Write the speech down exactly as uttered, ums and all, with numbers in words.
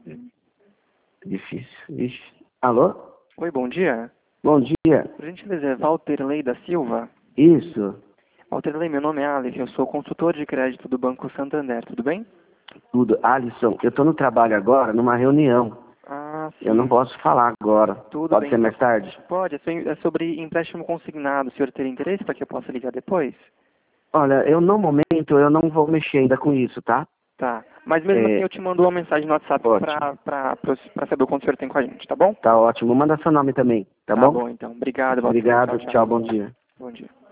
Difícil. Ixi. Alô? Oi, bom dia. Bom dia. Por gentileza, é Walterley da Silva? Isso. Walterley, meu nome é Alex, eu sou consultor de crédito do Banco Santander, tudo bem? Tudo. Alisson, eu tô no trabalho agora, numa reunião. Ah, sim. Eu não posso falar agora. Tudo Pode bem, ser então. mais tarde? Pode, é so- é sobre empréstimo consignado. O senhor teria interesse para que eu possa ligar depois? Olha, eu no momento eu não vou mexer ainda com isso, tá? Tá. Mas mesmo assim É, eu te mando uma mensagem no WhatsApp ótimo. para saber o quanto o senhor tem com a gente, tá bom? Tá ótimo. Manda seu nome também, tá Tá bom? bom, então. Obrigado, Walterley. Obrigado. Tchau, tchau. Tchau, bom dia. Bom dia.